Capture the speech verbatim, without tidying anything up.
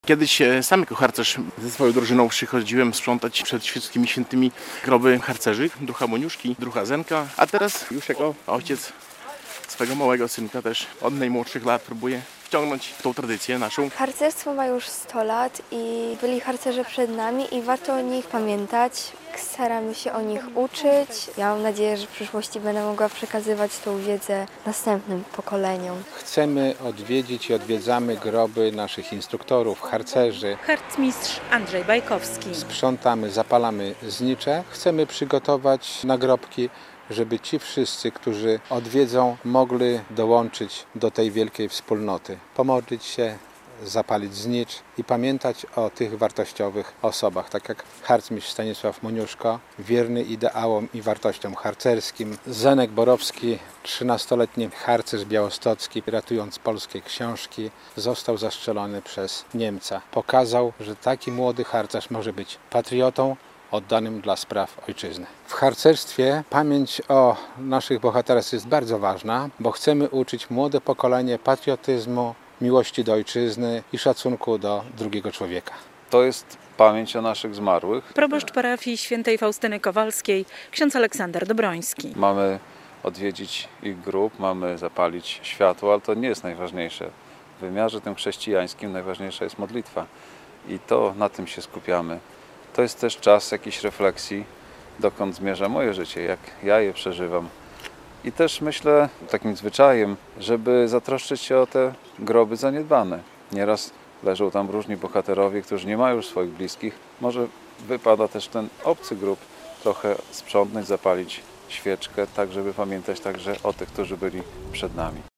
Kiedyś e, sam jako harcerz ze swoją drużyną przychodziłem sprzątać przed wszystkimi świętymi groby harcerzy, druha Moniuszki, druha Zenka, a teraz już jako ojciec swego małego synka też od najmłodszych lat próbuję wciągnąć w tą tradycję naszą. Harcerstwo ma już sto lat i byli harcerze przed nami i warto o nich pamiętać. Staramy się o nich uczyć. Ja mam nadzieję, że w przyszłości będę mogła przekazywać tą wiedzę następnym pokoleniom. Chcemy odwiedzić i odwiedzamy groby naszych instruktorów, harcerzy. Harcmistrz Andrzej Bajkowski. Sprzątamy, zapalamy znicze. Chcemy przygotować nagrobki, żeby ci wszyscy, którzy odwiedzą, mogli dołączyć do tej wielkiej wspólnoty. Pomodlić się, zapalić znicz i pamiętać o tych wartościowych osobach, tak jak harcmistrz Stanisław Moniuszko, wierny ideałom i wartościom harcerskim, Zenek Borowski, trzynastoletni harcerz białostocki, ratując polskie książki, został zastrzelony przez Niemca. Pokazał, że taki młody harcerz może być patriotą, oddanym dla spraw ojczyzny. W harcerstwie pamięć o naszych bohaterach jest bardzo ważna, bo chcemy uczyć młode pokolenie patriotyzmu, miłości do ojczyzny i szacunku do drugiego człowieka. To jest pamięć o naszych zmarłych. Proboszcz parafii świętej Faustyny Kowalskiej, ksiądz Aleksander Dobroński. Mamy odwiedzić ich grób, mamy zapalić światło, ale to nie jest najważniejsze. W wymiarze tym chrześcijańskim najważniejsza jest modlitwa i to na tym się skupiamy. To jest też czas jakiejś refleksji, dokąd zmierza moje życie, jak ja je przeżywam. I też myślę takim zwyczajem, żeby zatroszczyć się o te groby zaniedbane. Nieraz leżą tam różni bohaterowie, którzy nie mają już swoich bliskich. Może wypada też ten obcy grób trochę sprzątnąć, zapalić świeczkę, tak żeby pamiętać także o tych, którzy byli przed nami.